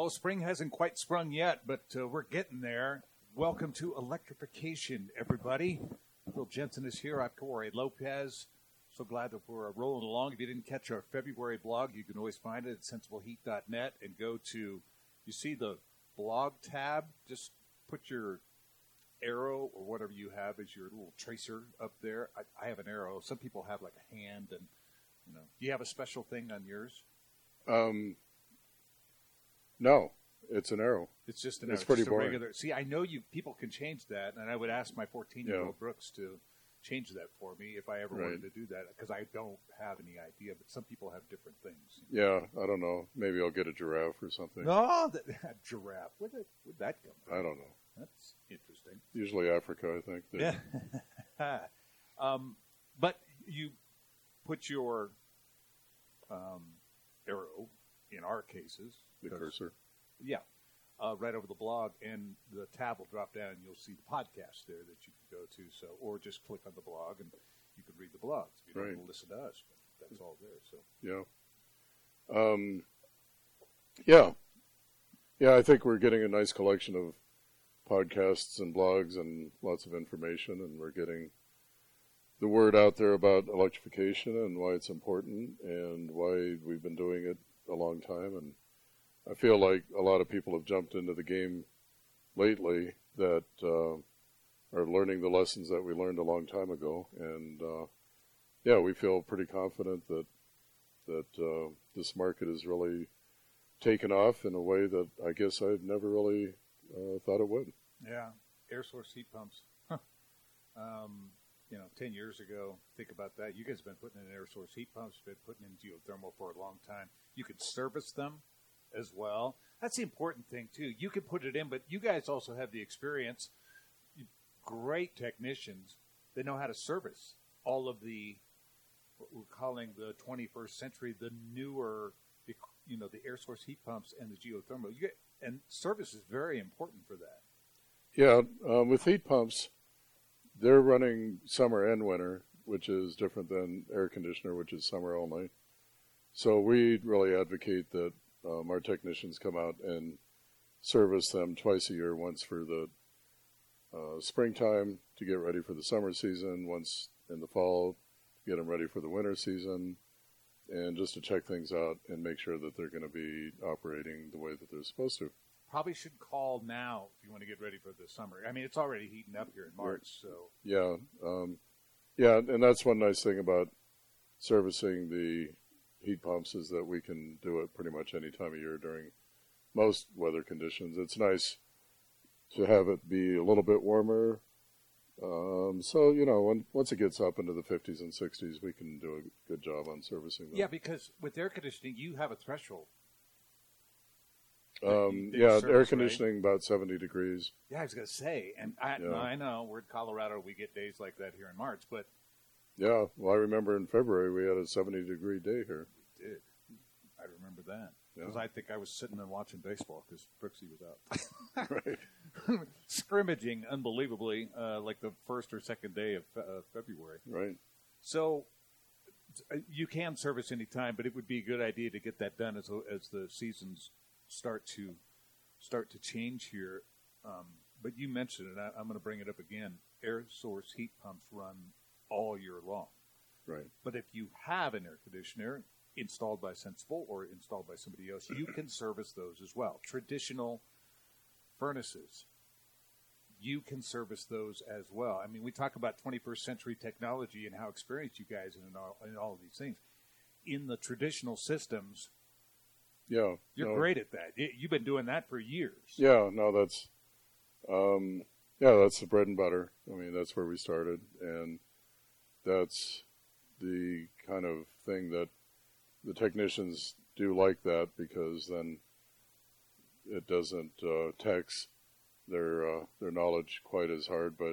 Well, spring hasn't quite sprung yet, but we're getting there. Welcome to Electrification, everybody. Phil Jensen is here. I'm Corey Lopez. So glad that we're rolling along. If you didn't catch our February blog, you can always find it at sensibleheat.net and go to, you see the blog tab, just put your arrow or whatever you have as your little tracer up there. I have an arrow. Some people have like a hand, and do you have a special thing on yours? No, it's an arrow. It's just an It's arrow. pretty Just a boring. regular. See, I know people can change that, and I would ask my 14-year-old Brooks to change that for me if I ever wanted to do that, because I don't have any idea, but some people have different things. Yeah, I don't know. Maybe I'll get a giraffe or something. No, giraffe. Where'd that come from? I don't know. That's interesting. Usually Africa, I think. Yeah. But you put your arrow, in our cases. The cursor. Yeah. Right over the blog, and the tab will drop down, and you'll see the podcast there that you can go to. So, or just click on the blog, and you can read the blogs if you don't want to listen to us. But that's all there. So yeah. I think we're getting a nice collection of podcasts and blogs and lots of information, and we're getting the word out there about electrification and why it's important and why we've been doing it a long time. And I feel like a lot of people have jumped into the game lately that are learning the lessons that we learned a long time ago. And, we feel pretty confident that this market has really taken off in a way that I guess I'd never really thought it would. Yeah, air source heat pumps. 10 years ago, think about that. You guys have been putting in air source heat pumps, been putting in geothermal for a long time. You could service them as well. That's the important thing, too. You can put it in, but you guys also have the experience. Great technicians that know how to service all of the, what we're calling the 21st century, the newer, the air source heat pumps and the geothermal. And service is very important for that. Yeah, with heat pumps, they're running summer and winter, which is different than air conditioner, which is summer only. So we really advocate that our technicians come out and service them twice a year, once for the springtime to get ready for the summer season, once in the fall to get them ready for the winter season, and just to check things out and make sure that they're going to be operating the way that they're supposed to. Probably should call now if you want to get ready for the summer. I mean, it's already heating up here in March, so. Yeah, and that's one nice thing about servicing the heat pumps is that we can do it pretty much any time of year during most weather conditions. It's nice to have it be a little bit warmer. Once it gets up into the 50s and 60s, we can do a good job on servicing them. Yeah, because with air conditioning, you have a threshold. Air conditioning about 70 degrees. Yeah, I was going to say, and I know we're in Colorado, we get days like that here in March, but. Yeah, well, I remember in February we had a 70-degree day here. We did. I remember that. Yeah. Because I think I was sitting and watching baseball because Brooksy was out. Right. Scrimmaging unbelievably, like the first or second day of February. Right. So you can service any time, but it would be a good idea to get that done as the seasons start to change here. But you mentioned it, I'm going to bring it up again. Air source heat pumps run all year long. Right. But if you have an air conditioner installed by Sensible or installed by somebody else, you can service those as well. Traditional furnaces, you can service those as well. I mean, we talk about 21st century technology and how experienced you guys in all of these things. In the traditional systems, you're great at that. You've been doing that for years. Yeah, no, that's the bread and butter. I mean, that's where we started, and that's the kind of thing that the technicians do like that, because then it doesn't tax their knowledge quite as hard. But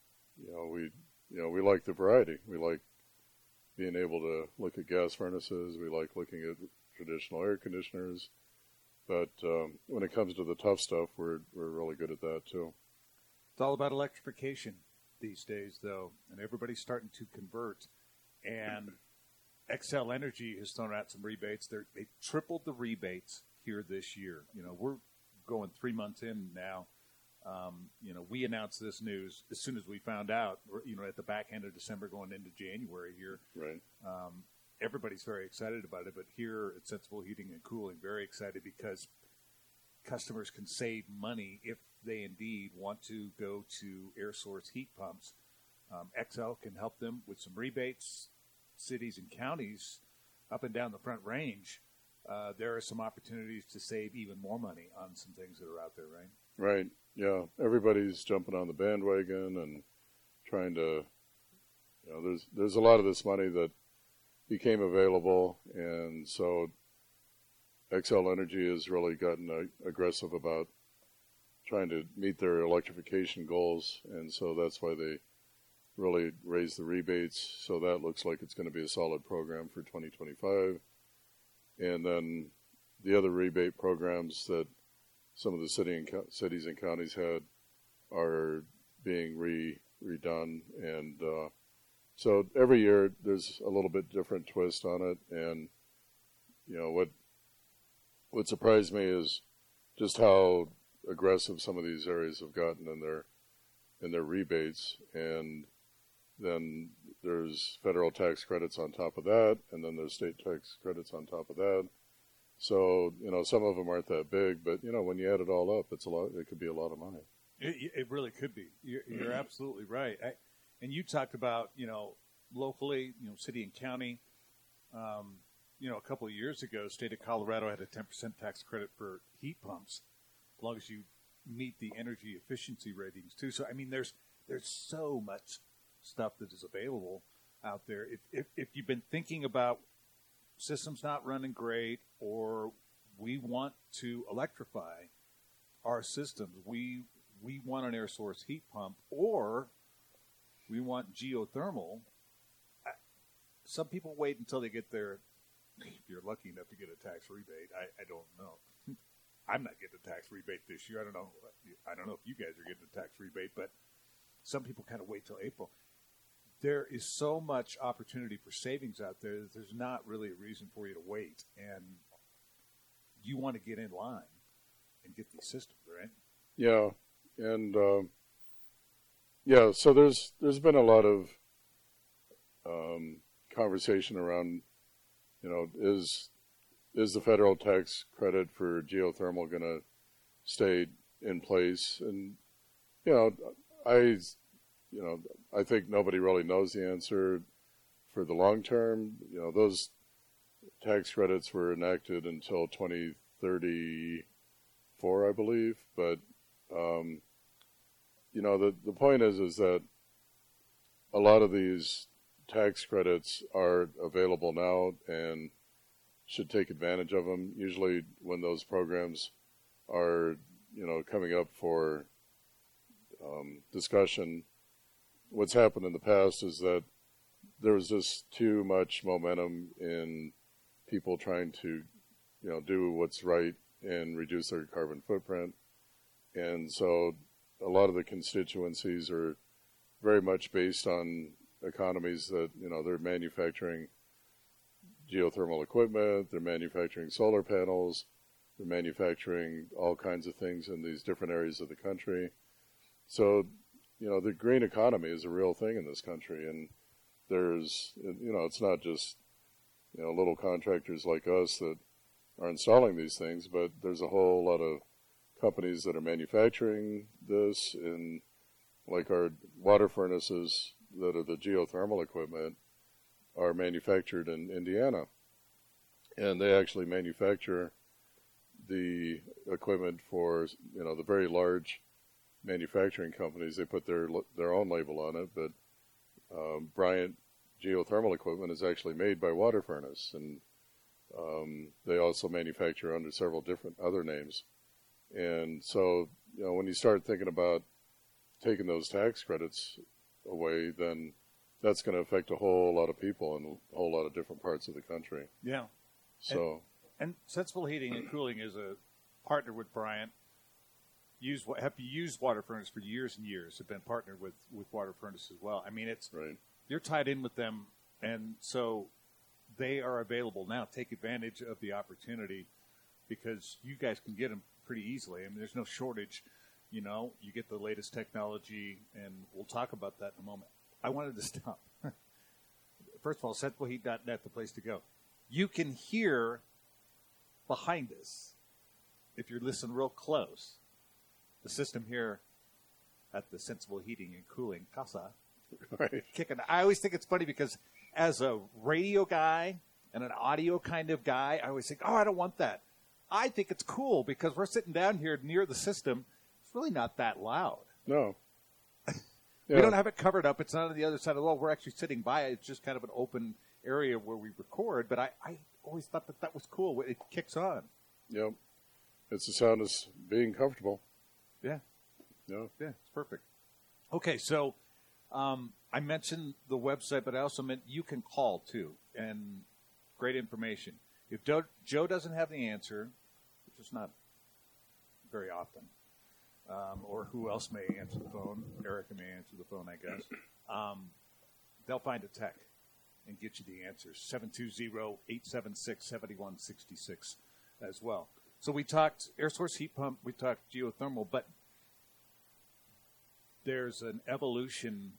we like the variety. We like being able to look at gas furnaces. We like looking at traditional air conditioners. But when it comes to the tough stuff, we're really good at that too. It's all about electrification these days, though, and everybody's starting to convert. And Xcel Energy has thrown out some rebates. They tripled the rebates here this year. We're going 3 months in now. We announced this news as soon as we found out, at the back end of December going into January here. Right. Everybody's very excited about it, but here at Sensible Heating and Cooling, very excited because customers can save money if they indeed want to go to air source heat pumps. XL can help them with some rebates. Cities and counties up and down the Front Range, there are some opportunities to save even more money on some things that are out there, right? Right. Yeah. Everybody's jumping on the bandwagon and trying to, there's a lot of this money that became available, and so XL Energy has really gotten aggressive about trying to meet their electrification goals, and so that's why they really raised the rebates. So that looks like it's going to be a solid program for 2025. And then the other rebate programs that some of the cities and counties had are being redone, and so every year there's a little bit different twist on it. And what surprised me is just how aggressive some of these areas have gotten in their rebates. And then there's federal tax credits on top of that, and then there's state tax credits on top of that. So, some of them aren't that big, but, when you add it all up, it's a lot. It could be a lot of money. It really could be. You're absolutely right. And you talked about, locally, city and county. A couple of years ago, state of Colorado had a 10% tax credit for heat pumps, as long as you meet the energy efficiency ratings too. So, there's so much stuff that is available out there. If you've been thinking about systems not running great, or we want to electrify our systems, we want an air source heat pump, or we want geothermal. Some people wait until they get their, if you're lucky enough to get a tax rebate. I don't know. I'm not getting a tax rebate this year. I don't know if you guys are getting a tax rebate, but some people kind of wait till April. There is so much opportunity for savings out there that there's not really a reason for you to wait. And you want to get in line and get these systems, right? Yeah. And, so there's been a lot of conversation around, is the federal tax credit for geothermal going to stay in place? And, I think nobody really knows the answer for the long term. Those tax credits were enacted until 2034, I believe. But, the point is that a lot of these tax credits are available now and should take advantage of them. Usually when those programs are, coming up for discussion, what's happened in the past is that there was just too much momentum in people trying to, do what's right and reduce their carbon footprint. And so a lot of the constituencies are very much based on economies that, they're manufacturing geothermal equipment, they're manufacturing solar panels, they're manufacturing all kinds of things in these different areas of the country. So, the green economy is a real thing in this country, and there's, it's not just, little contractors like us that are installing these things, but there's a whole lot of companies that are manufacturing this, and like our water furnaces that are the geothermal equipment are manufactured in Indiana, and they actually manufacture the equipment for, the very large manufacturing companies. They put their own label on it, but Bryant geothermal equipment is actually made by Water Furnace, and they also manufacture under several different other names. And so, when you start thinking about taking those tax credits away, then that's going to affect a whole lot of people in a whole lot of different parts of the country. Yeah. So, and Sensible Heating and Cooling is a partner with Bryant. Have used Water Furnace for years and years. Have been partnered with Water Furnace as well. It's right. You're tied in with them, and so they are available now. Take advantage of the opportunity. because you guys can get them pretty easily. I mean, there's no shortage. You know, you get the latest technology, and we'll talk about that in a moment. I wanted to stop. First of all, SensibleHeat.net, the place to go. You can hear behind us, if you're listening real close, the system here at the Sensible Heating and Cooling Casa. Right. Kicking. I always think it's funny because as a radio guy and an audio kind of guy, I always think, I don't want that. I think it's cool because we're sitting down here near the system. It's really not that loud. No. Yeah. We don't have it covered up. It's not on the other side of the wall. We're actually sitting by it. It's just kind of an open area where we record. But I always thought that was cool. It kicks on. Yep. It's the sound of being comfortable. Yeah. Yeah. Yeah, it's perfect. Okay, so I mentioned the website, but I also meant you can call, too, and great information. If Joe doesn't have the answer, which is not very often, or who else may answer the phone, Erica may answer the phone, I guess, they'll find a tech and get you the answers, 720-876-7166 as well. So we talked air source heat pump, we talked geothermal, but there's an evolution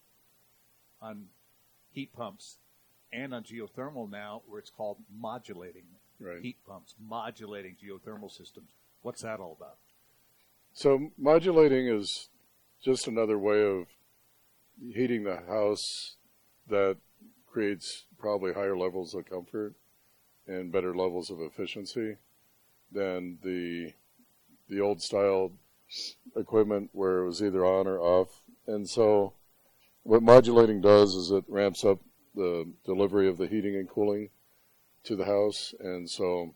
on heat pumps and on geothermal now where it's called modulating heat pumps, modulating geothermal systems. What's that all about? So modulating is just another way of heating the house that creates probably higher levels of comfort and better levels of efficiency than the old style equipment where it was either on or off. And so what modulating does is it ramps up the delivery of the heating and cooling to the house. And so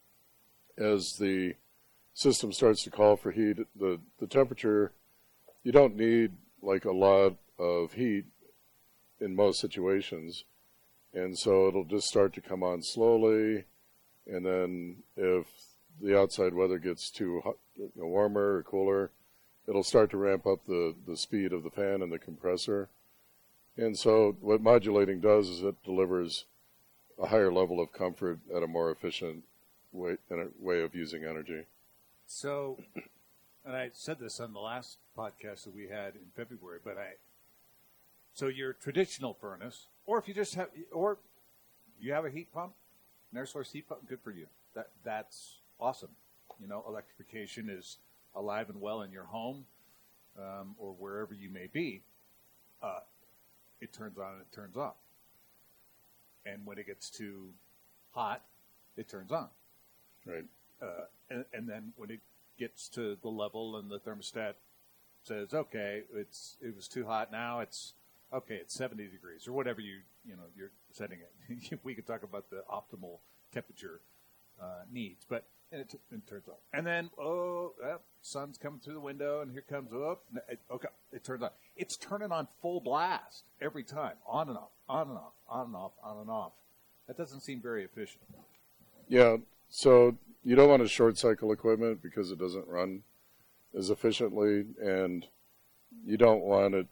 as the system starts to call for heat, the temperature, you don't need like a lot of heat in most situations. And so it'll just start to come on slowly. And then if the outside weather gets too hot, warmer or cooler, it'll start to ramp up the speed of the fan and the compressor. And so what modulating does is it delivers a higher level of comfort at a more efficient way of using energy. So, and I said this on the last podcast that we had in February, so your traditional furnace, or if you just have, or you have a heat pump, an air source heat pump, good for you. That's awesome. You know, electrification is alive and well in your home, or wherever you may be. It turns on and it turns off. And when it gets too hot, it turns on. Right. And then when it gets to the level and the thermostat says, okay, it was too hot, now it's 70 degrees or whatever you're setting it. We could talk about the optimal temperature needs, but it turns on. And then, sun's coming through the window, and here comes, it turns on. It's turning on full blast every time, on and off, on and off, on and off, on and off. That doesn't seem very efficient. Yeah, so you don't want to short cycle equipment because it doesn't run as efficiently, and you don't want it,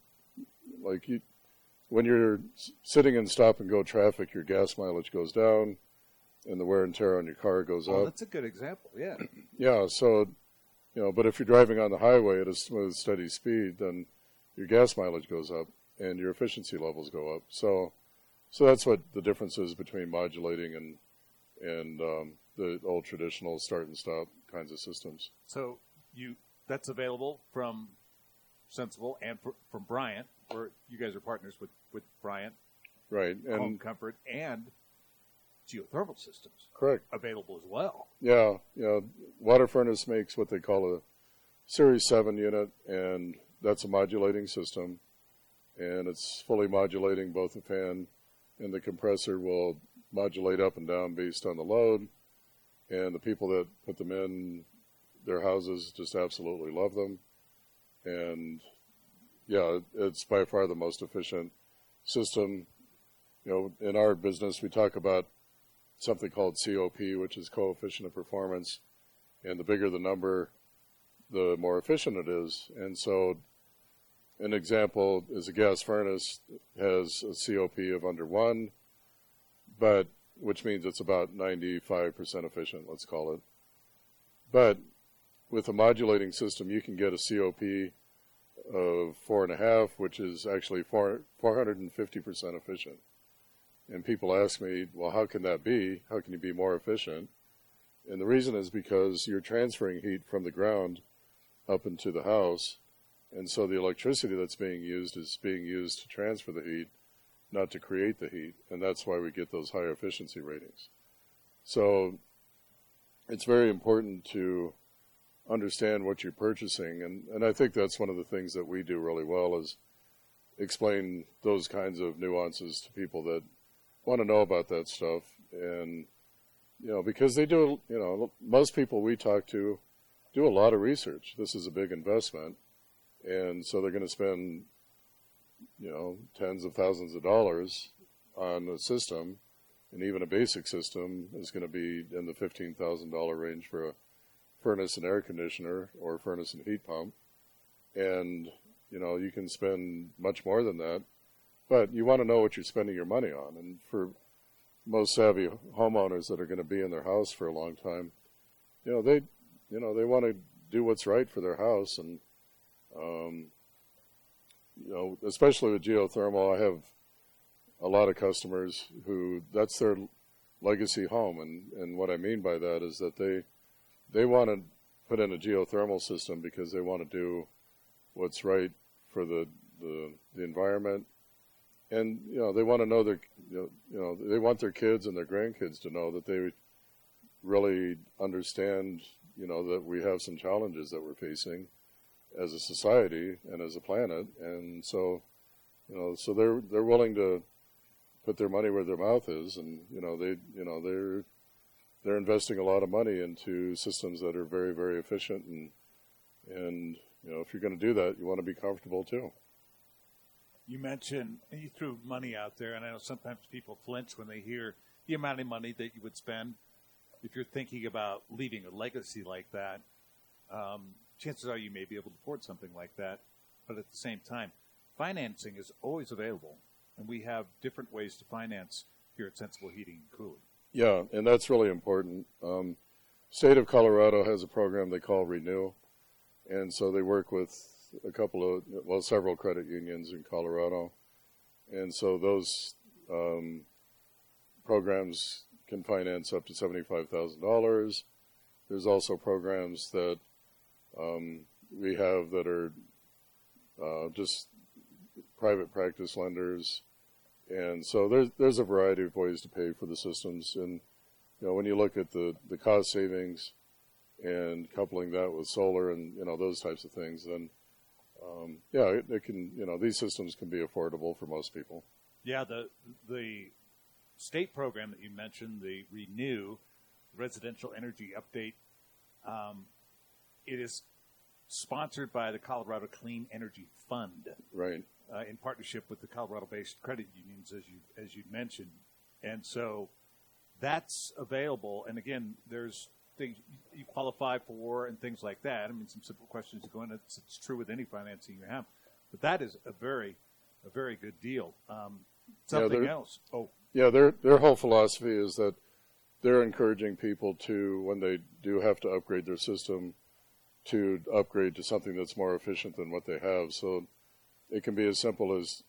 when you're sitting in stop and go traffic, your gas mileage goes down, and the wear and tear on your car goes up. That's a good example, yeah. Yeah, so, but if you're driving on the highway at a smooth, steady speed, then your gas mileage goes up and your efficiency levels go up. So that's what the difference is between modulating and the old traditional start and stop kinds of systems. So that's available from Sensible and from Bryant, where you guys are partners with Bryant. Right. And Home Comfort and geothermal systems. Correct. Available as well. Yeah. Water Furnace makes what they call a Series 7 unit, and that's a modulating system. And it's fully modulating. Both the fan and the compressor will modulate up and down based on the load. And the people that put them in their houses just absolutely love them. And, yeah, it's by far the most efficient system. In our business, we talk about something called COP, which is coefficient of performance. And the bigger the number, the more efficient it is. And so an example is a gas furnace has a COP of under 1, which means it's about 95% efficient, let's call it. But with a modulating system, you can get a COP of 4.5, which is actually 450% efficient. And people ask me, well, how can that be? How can you be more efficient? And the reason is because you're transferring heat from the ground up into the house, and so the electricity that's being used is being used to transfer the heat, not to create the heat, and that's why we get those higher efficiency ratings. So it's very important to understand what you're purchasing, and I think that's one of the things that we do really well is explain those kinds of nuances to people that want to know about that stuff. And because they do, most people we talk to do a lot of research. This is a big investment, and so they're going to spend tens of thousands of dollars on a system, and even a basic system is going to be in the $15,000 range for a furnace and air conditioner or furnace and heat pump. And you can spend much more than that, but you want to know what you're spending your money on. And for most savvy homeowners that are going to be in their house for a long time, they want to do what's right for their house. And especially with geothermal, I have a lot of customers who that's their legacy home, and what I mean by that is that they want to put in a geothermal system because they want to do what's right for the environment, and they want to know they want their kids and their grandkids to know that they really understand that we have some challenges that we're facing as a society and as a planet, and so so they're willing to put their money where their mouth is, and they're investing a lot of money into systems that are very, very efficient, and if you're going to do that, you want to be comfortable too. You mentioned, and you threw money out there, and I know sometimes people flinch when they hear the amount of money that you would spend. If you're thinking about leaving a legacy like that, chances are you may be able to afford something like that, but at the same time, financing is always available, and we have different ways to finance here at Sensible Heating and Cooling. Yeah, and that's really important. State of Colorado has a program they call Renew, and so they work with several credit unions in Colorado, and so those programs can finance up to $75,000. There's also programs that we have that are just private practice lenders. And so there's a variety of ways to pay for the systems. And, when you look at the cost savings and coupling that with solar and, those types of things, then, it can, these systems can be affordable for most people. Yeah, the state program that you mentioned, the Renew, Residential Energy Update, it is sponsored by the Colorado Clean Energy Fund. Right. In partnership with the Colorado-based credit unions, as you mentioned, and so that's available. And again, there's things you qualify for and things like that. I mean, some simple questions to go in. It's true with any financing you have, but that is a very good deal. Something else. Oh, yeah. Their whole philosophy is that they're encouraging people to, when they do have to upgrade their system, to upgrade to something that's more efficient than what they have. So it can be as simple as,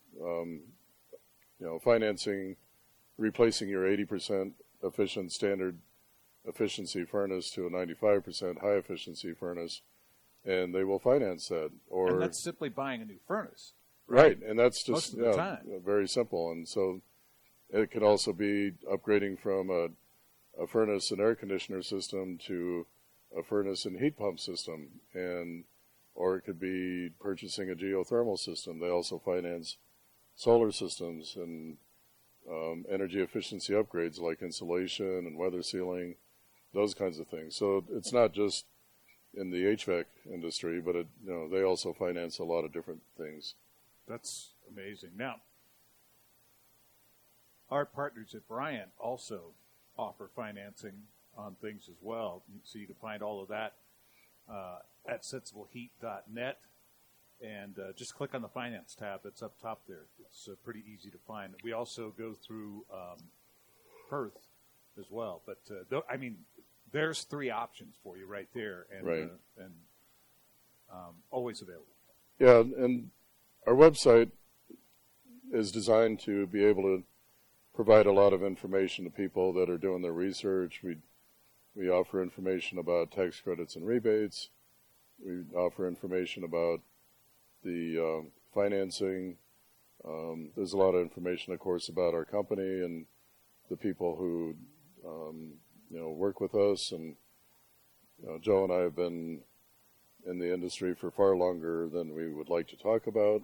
financing, replacing your 80% efficient standard efficiency furnace to a 95% high efficiency furnace, and they will finance that. And that's simply buying a new furnace. Right, and that's just most of the time. Very simple. And so it could also be upgrading from a furnace and air conditioner system to a furnace and heat pump system, or it could be purchasing a geothermal system. They also finance solar systems and energy efficiency upgrades like insulation and weather sealing, those kinds of things. So it's not just in the HVAC industry, but they also finance a lot of different things. That's amazing. Now, our partners at Bryant also offer financing on things as well. So you can find all of that at sensibleheat.net, and just click on the finance tab that's up top there. It's pretty easy to find. We also go through Perth as well, but There's 3 options for you right there, and Right. Always available. Yeah, and our website is designed to be able to provide a lot of information to people that are doing their research. We offer information about tax credits and rebates. We offer information about the financing. There's a lot of information, of course, about our company and the people who work with us. And Joe and I have been in the industry for far longer than we would like to talk about.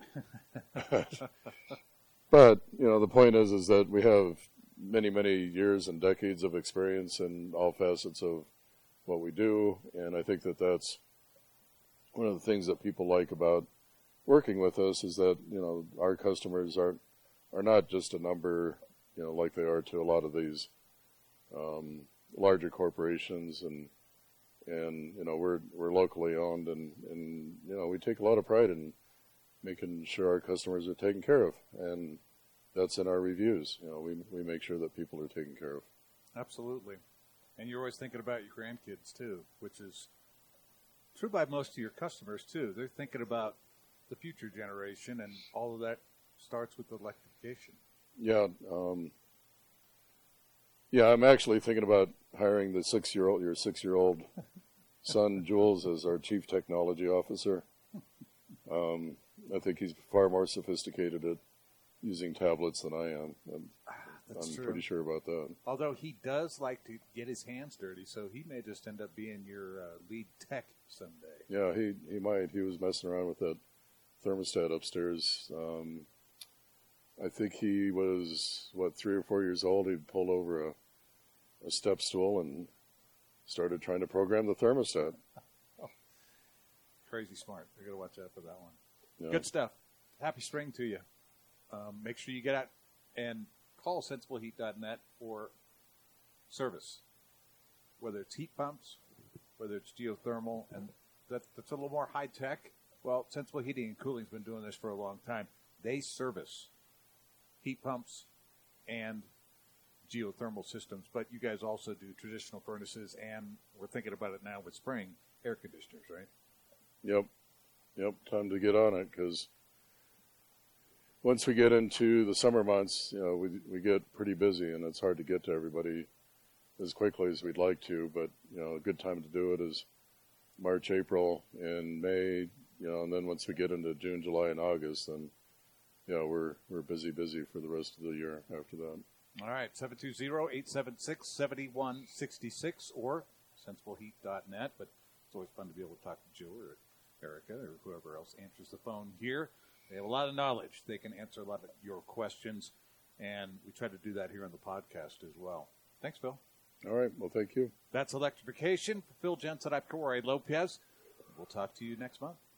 But the point is that we have many, many years and decades of experience in all facets of what we do, and I think that that's one of the things that people like about working with us is that our customers are not just a number, like they are to a lot of these larger corporations, and we're locally owned, and we take a lot of pride in making sure our customers are taken care of, and that's in our reviews. We make sure that people are taken care of. Absolutely. And you're always thinking about your grandkids, too, which is true by most of your customers, too. They're thinking about the future generation, and all of that starts with electrification. Yeah. I'm actually thinking about hiring your 6-year-old son, Jules, as our chief technology officer. I think he's far more sophisticated at using tablets than I am. That's true. Pretty sure about that. Although he does like to get his hands dirty, so he may just end up being your lead tech someday. Yeah, he might. He was messing around with that thermostat upstairs. I think he was, 3 or 4 years old. He pulled over a step stool and started trying to program the thermostat. Oh, crazy smart. I got to watch out for that one. Yeah. Good stuff. Happy spring to you. Make sure you get out and call sensibleheat.net for service, whether it's heat pumps, whether it's geothermal, and that's a little more high tech. Well, Sensible Heating and Cooling's been doing this for a long time. They service heat pumps and geothermal systems, but you guys also do traditional furnaces, and we're thinking about it now with spring, air conditioners, right? Yep. Time to get on it, because once we get into the summer months, we get pretty busy, and it's hard to get to everybody as quickly as we'd like to. But a good time to do it is March, April, and May. And then once we get into June, July, and August, then we're busy for the rest of the year after that. All right, 720-876-7166 or sensibleheat.net. But it's always fun to be able to talk to Joe or Erica or whoever else answers the phone here. They have a lot of knowledge. They can answer a lot of your questions, and we try to do that here on the podcast as well. Thanks, Phil. All right. Well, thank you. That's Electrification. For Phil Jensen, I'm Corey Lopez. We'll talk to you next month.